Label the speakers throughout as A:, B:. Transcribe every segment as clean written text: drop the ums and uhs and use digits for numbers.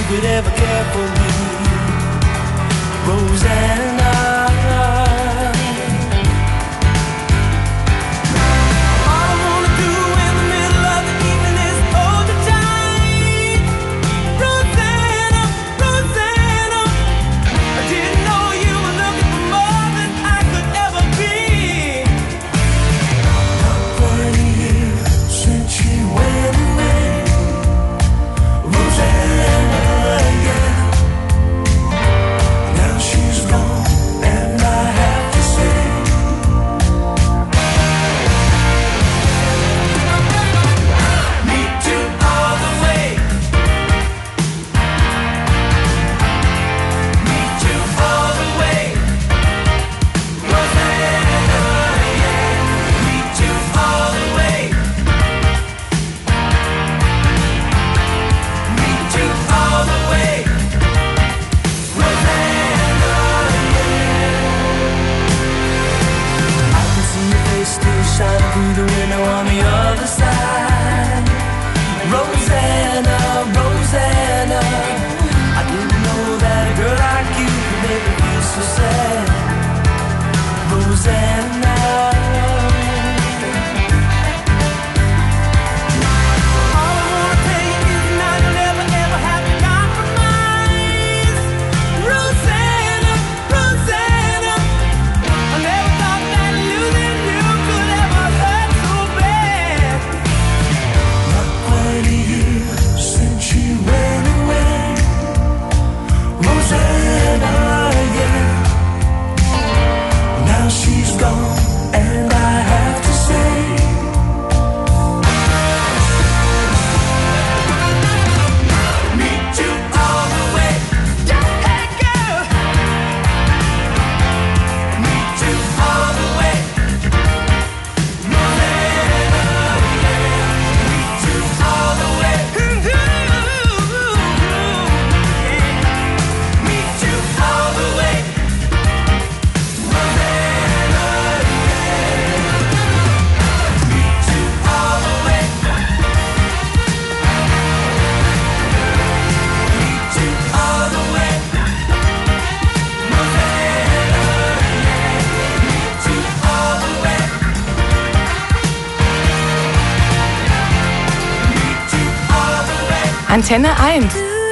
A: could ever care for me, Rosanna.
B: Antenne 1.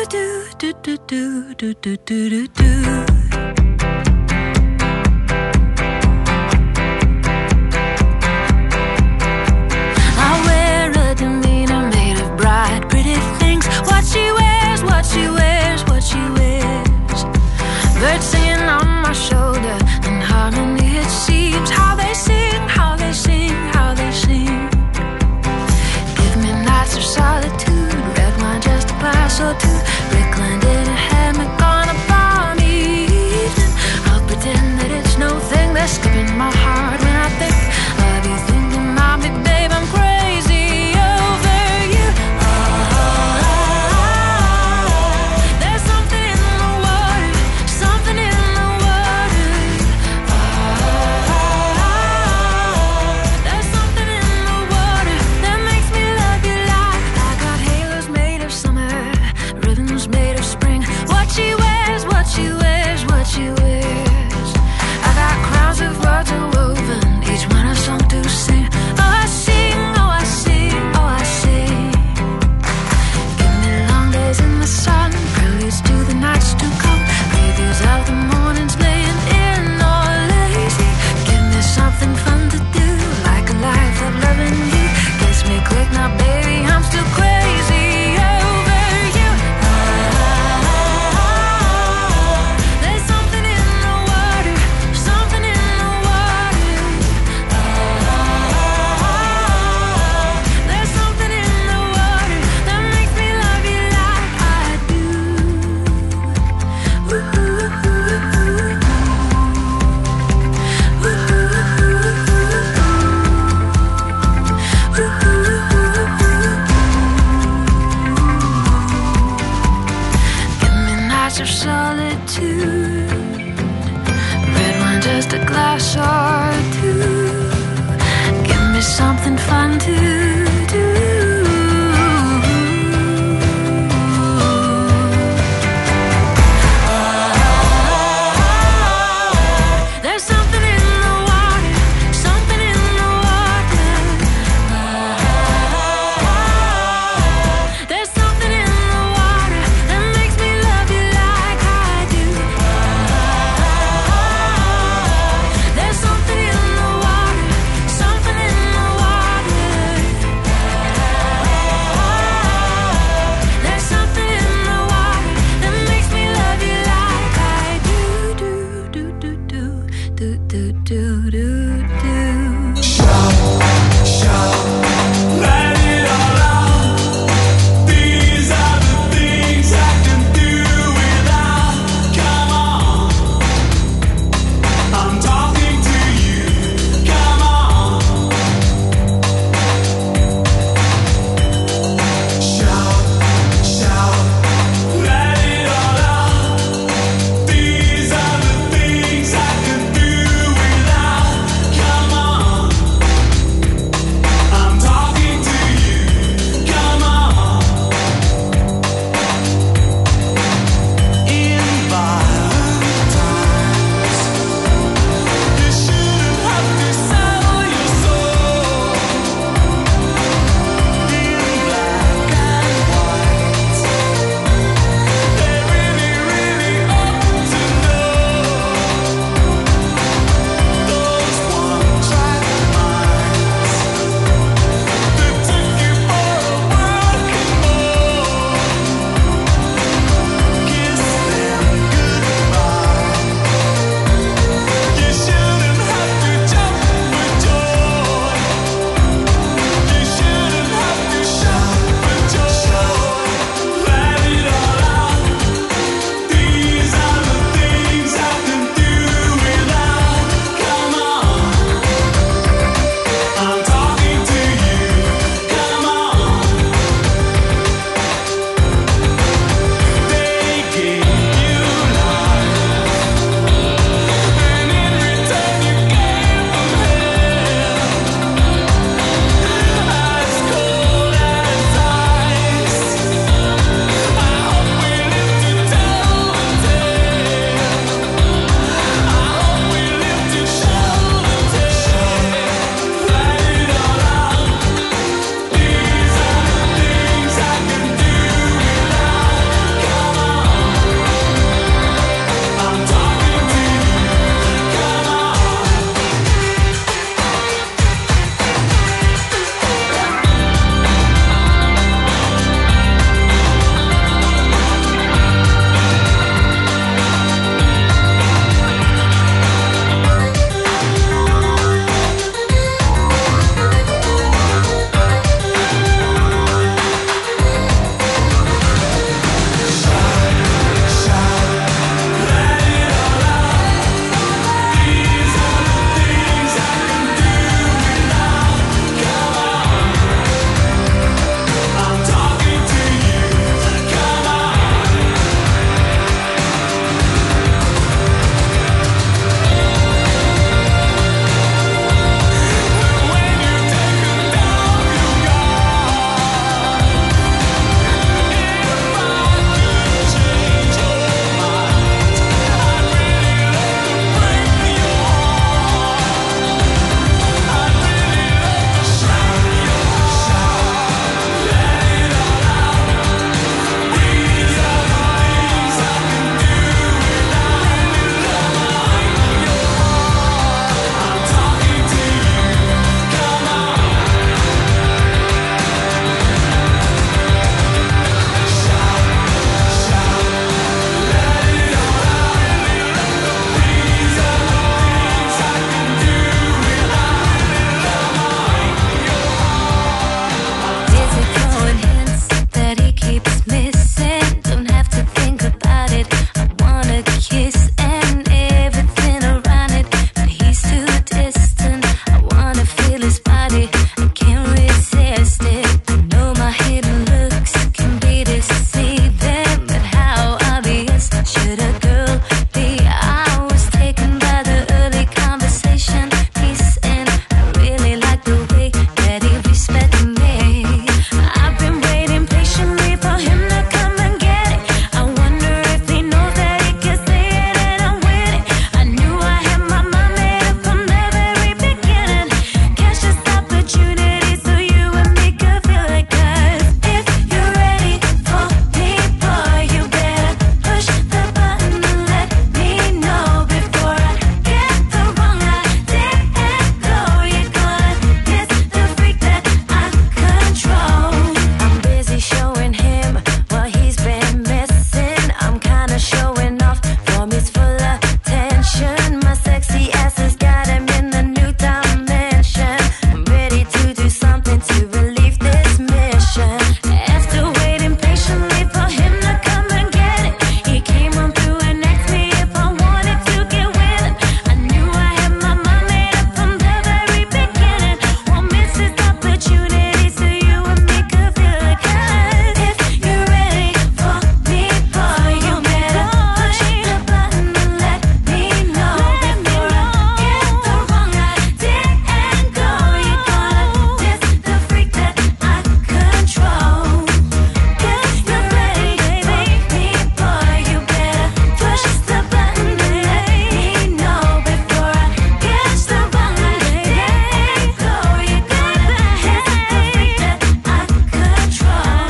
C: Birds singing on my shoulder, in harmony it seems. How they sing, how they sing, how they sing. Give me nights of solitude, red wine just a glass or two, reclined in a hammock on a balmy evening. I'll pretend that it's no thing that's skipping my heart when I think of you thinking about me, babe. I'm crazy over you. There's something in the water, something in the water. There's something in the water that makes me love you like I got halos made of summer, ribbons made of spring. What she wears, what she wears, what she wears. I got crowns of words woven, each one a song to sing. Oh, I sing, oh, I sing, oh, I sing. Give me long days in the sun, preludes to the nights to come, previews of the mornings laying in or lazy. Give me something fun to do, like a life of loving you. Gets me quick now, baby, I'm still crazy over you. There's something in the water, something in the water. There's something in the water that makes me love you like I do. Give me nights of solitude, red wine just a glass or two. Give me something fun to do.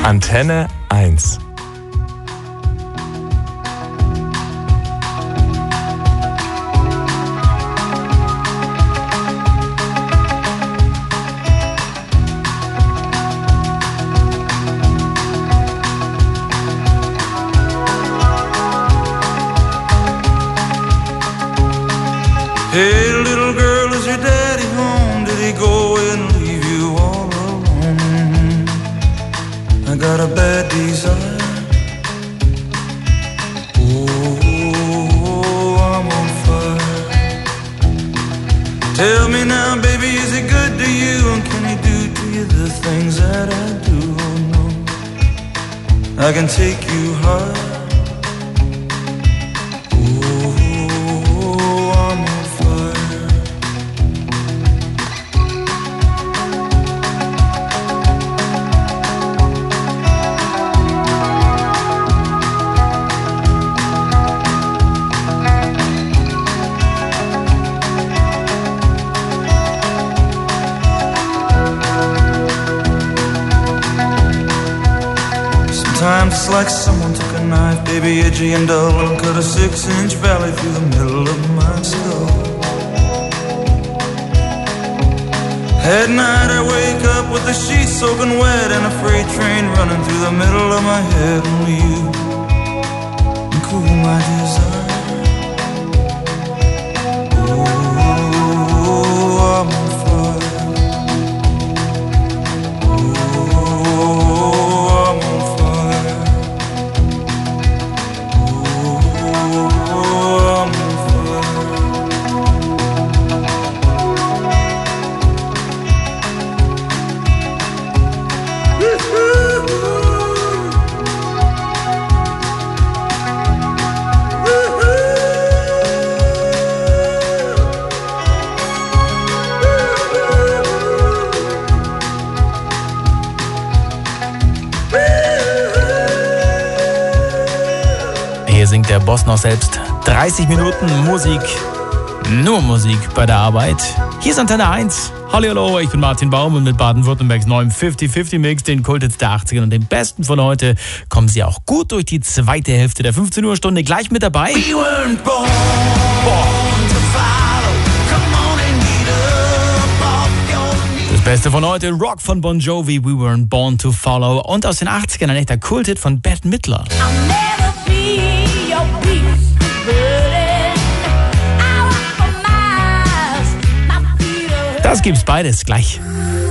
B: Antenne 1.
D: Hey, little girl, is your daddy home? Did he go and leave you all alone? I got a bad desire. Oh, I'm on fire. Tell me now, baby, is he good to you? And can he do to you the things that I do? Oh, no, I can take you high. Sometimes it's like someone took a knife, baby, edgy and dull, and cut a 6-inch valley through the middle of my skull. At night I wake up with the sheets soaking wet and a freight train running through the middle of my head. Only you can cool my desire. Oh, I'm on fire.
E: Singt der Boss noch selbst. 30 Minuten Musik, nur Musik bei der Arbeit. Hier ist Antenne 1. Hallo, ich bin Martin Baum und mit Baden-Württembergs neuem 50-50-Mix, den Kulthits der 80er und den besten von heute, kommen Sie auch gut durch die zweite Hälfte der 15 Uhr Stunde gleich mit dabei. We weren't born to follow. Come on and get up off your knees. Das Beste von heute, Rock von Bon Jovi, We Weren't Born to Follow. Und aus den 80ern ein echter Kulthit von Bette Midler. Das gibt's beides gleich.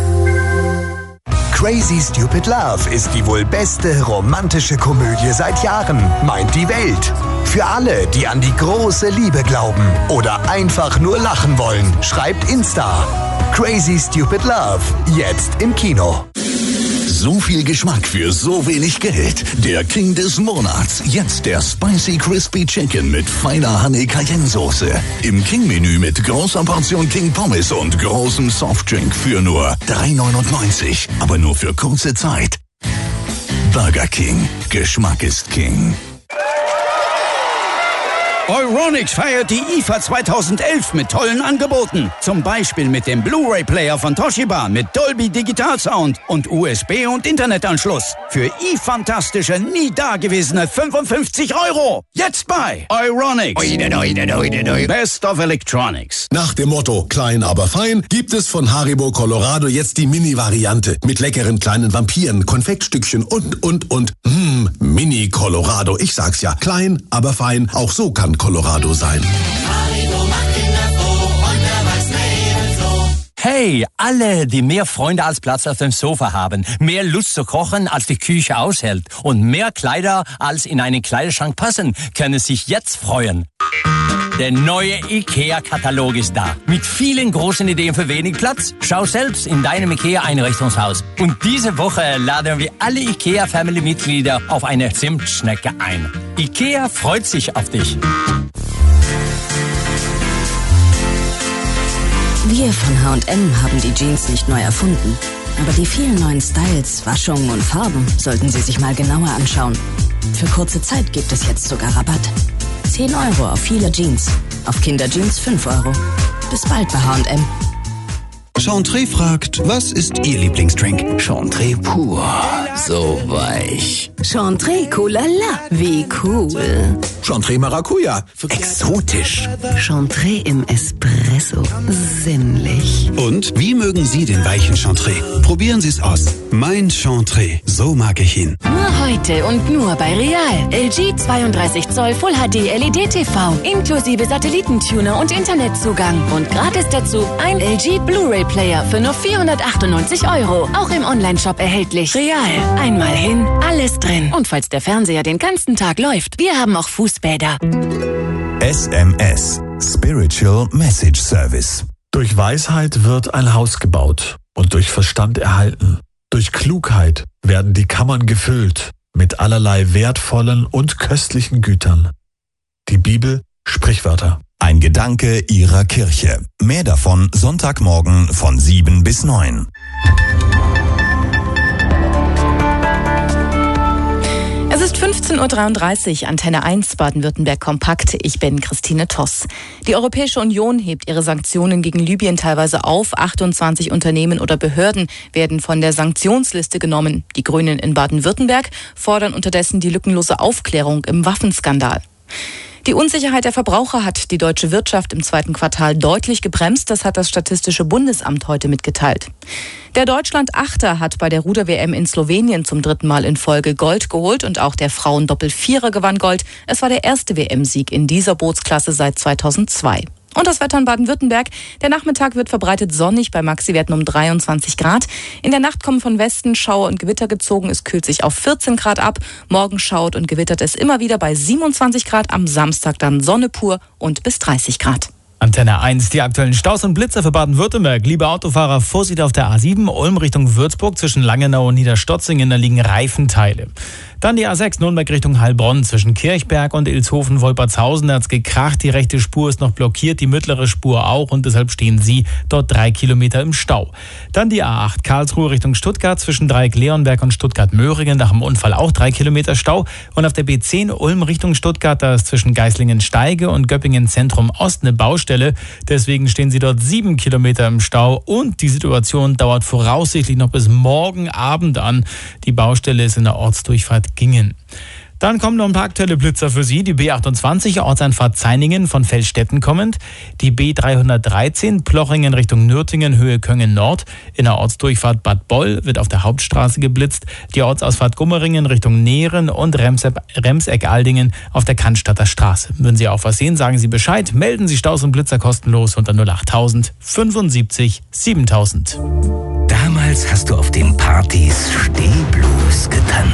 F: Crazy Stupid Love ist die wohl beste romantische Komödie seit Jahren, meint die Welt. Für alle, die an die große Liebe glauben oder einfach nur lachen wollen, schreibt Insta. Crazy Stupid Love, jetzt im Kino.
G: So viel Geschmack für so wenig Geld. Der King des Monats. Jetzt der Spicy Crispy Chicken mit feiner Honey-Cayenne-Soße. Im King-Menü mit großer Portion King Pommes und großem Softdrink für nur 3,99. Aber nur für kurze Zeit. Burger King. Geschmack ist King.
H: Euronics feiert die IFA 2011 mit tollen Angeboten. Zum Beispiel mit dem Blu-ray-Player von Toshiba mit Dolby Digital Sound und USB- und Internetanschluss. Für fantastische, nie dagewesene 55 €. Jetzt bei Euronics. Best of Electronics.
I: Nach dem Motto klein, aber fein gibt es von Haribo Colorado jetzt die Mini-Variante mit leckeren kleinen Vampiren, Konfektstückchen und. Mini Colorado. Ich sag's ja, klein, aber fein. Auch so kann Colorado sein.
J: Hey, alle, die mehr Freunde als Platz auf dem Sofa haben, mehr Lust zu kochen, als die Küche aushält und mehr Kleider, als in einen Kleiderschrank passen, können sich jetzt freuen. Der neue IKEA-Katalog ist da. Mit vielen großen Ideen für wenig Platz. Schau selbst in deinem IKEA-Einrichtungshaus. Und diese Woche laden wir alle IKEA-Family-Mitglieder auf eine Zimtschnecke ein. IKEA freut sich auf dich.
K: Wir von H&M haben die Jeans nicht neu erfunden. Aber die vielen neuen Styles, Waschungen und Farben sollten Sie sich mal genauer anschauen. Für kurze Zeit gibt es jetzt sogar Rabatt. 10 € auf viele Jeans. Auf Kinderjeans 5 €. Bis bald bei H&M.
L: Chantre fragt, was ist Ihr Lieblingsdrink?
G: Chantre pur.
L: so weich.
K: Chantre Colala, wie cool.
I: Chantre Maracuja.
L: Exotisch.
K: Chantre im Espresso, sinnlich.
M: Und wie mögen Sie den weichen Chantre? Probieren Sie es aus. Mein Chantre, so mag ich ihn.
B: Nur heute und nur bei Real. LG 32 Zoll Full HD LED TV. Inklusive Satellitentuner und Internetzugang. Und gratis dazu ein LG Blu-ray Player für nur 498 €. Auch im Onlineshop erhältlich. Real. Einmal hin, alles drin. Und falls der Fernseher den ganzen Tag läuft, wir haben auch Fußbäder.
N: SMS. Spiritual Message Service.
O: Durch Weisheit wird ein Haus gebaut und durch Verstand erhalten. Durch Klugheit werden die Kammern gefüllt mit allerlei wertvollen und köstlichen Gütern. Die Bibel, Sprichwörter.
N: Ein Gedanke Ihrer Kirche. Mehr davon Sonntagmorgen von 7 bis 9.
B: Es ist 15:33 Uhr, Antenne 1, Baden-Württemberg Kompakt. Ich bin Christine Toss. Die Europäische Union hebt ihre Sanktionen gegen Libyen teilweise auf. 28 Unternehmen oder Behörden werden von der Sanktionsliste genommen. Die Grünen in Baden-Württemberg fordern unterdessen die lückenlose Aufklärung im Waffenskandal. Die Unsicherheit der Verbraucher hat die deutsche Wirtschaft im zweiten Quartal deutlich gebremst. Das hat das Statistische Bundesamt heute mitgeteilt. Der Deutschland-Achter hat bei der Ruder-WM in Slowenien zum 3. Mal in Folge Gold geholt und auch der Frauen-Doppel-Vierer gewann Gold. Es war der erste WM-Sieg in dieser Bootsklasse seit 2002. Und das Wetter in Baden-Württemberg. Der Nachmittag wird verbreitet sonnig bei Maxiwerten um 23 Grad. In der Nacht kommen von Westen Schauer und Gewitter gezogen. Es kühlt sich auf 14 Grad ab. Morgen schaut und gewittert es immer wieder bei 27 Grad. Am Samstag dann Sonne pur und bis 30 Grad.
E: Antenne 1, die aktuellen Staus und Blitzer für Baden-Württemberg. Liebe Autofahrer, Vorsicht auf der A7, Ulm Richtung Würzburg zwischen Langenau und Niederstotzingen, da liegen Reifenteile. Dann die A6, Nürnberg Richtung Heilbronn zwischen Kirchberg und Ilshofen-Wolpertshausen. Da hat's gekracht, die rechte Spur ist noch blockiert, die mittlere Spur auch und deshalb stehen Sie dort 3 Kilometer im Stau. Dann die A8, Karlsruhe Richtung Stuttgart zwischen Dreieck-Leonberg und Stuttgart-Möhringen, nach dem Unfall auch 3 Kilometer Stau. Und auf der B10 Ulm Richtung Stuttgart, da ist zwischen Geislingen-Steige und Göppingen-Zentrum Ost eine Baustelle. Deswegen stehen Sie dort 7 Kilometer im Stau und die Situation dauert voraussichtlich noch bis morgen Abend an. Die Baustelle ist in der Ortsdurchfahrt Gingen. Dann kommen noch ein paar aktuelle Blitzer für Sie. Die B28, Ortsanfahrt Zainingen von Feldstetten kommend. Die B313, Plochingen Richtung Nürtingen, Höhe Köngen Nord. In der Ortsdurchfahrt Bad Boll wird auf der Hauptstraße geblitzt. Die Ortsausfahrt Gummeringen Richtung Nähren und Remseck-Aldingen auf der Cannstatter Straße. Wenn Sie auch was sehen, sagen Sie Bescheid. Melden Sie Staus und Blitzer kostenlos unter 08000 75 7000.
L: Damals hast du auf den Partys Stehblues getanzt.